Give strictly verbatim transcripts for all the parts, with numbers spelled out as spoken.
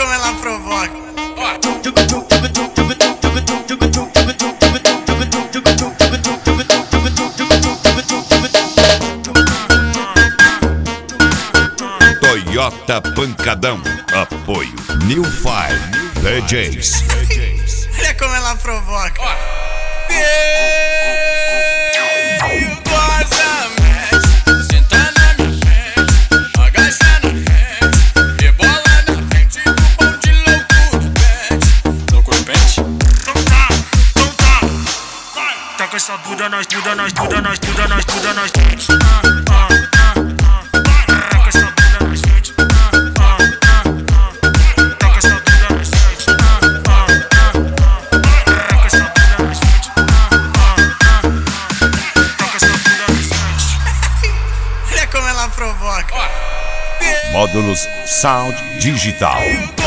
como ela provoca. Toyota Pancadão. Apoio New Five D Js. Olha como ela provoca. Essa Buda nós, Buda nós, Buda nós, Buda nós, Buda nós, ah, ah, ah, ah. Toca essa Buda nós, ah, ah, ah. Toca essa Buda nós, ah, ah, ah. Toca essa Buda nós, ah, ah, ah. Toca essa Buda nós. Olha como ela provoca. Módulos Sound Digital.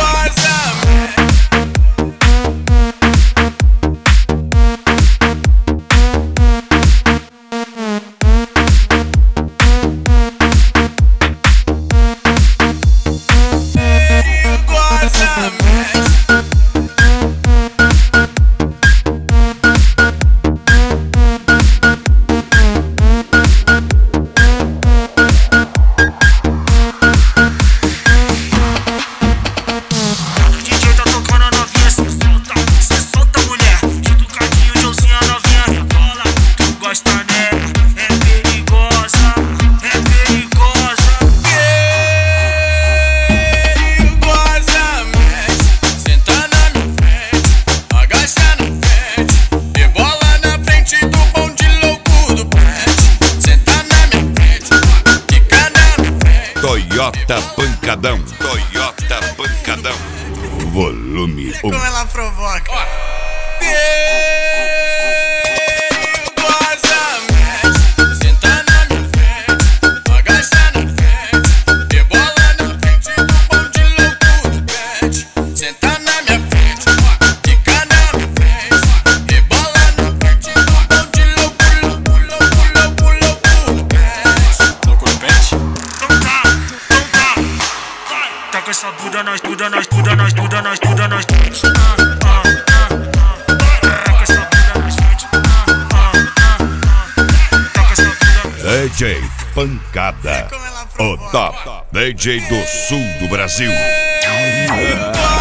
Toyota Pancadão. Toyota Pancadão. Volume um. Como ela provoca. Essa Buda nós, Buda nós, Buda nós, Buda nós, Buda nós, ah, ah, ah. Toca essa Buda nós, ah, ah, ah. Toca essa Buda. D J Pancada, o top D J do sul do Brasil.